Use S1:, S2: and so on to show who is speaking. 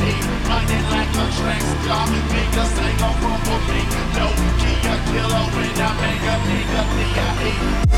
S1: Running like a track star, niggas ain't gon' fuck with me. No key, a killer when I make a nigga D.I.E.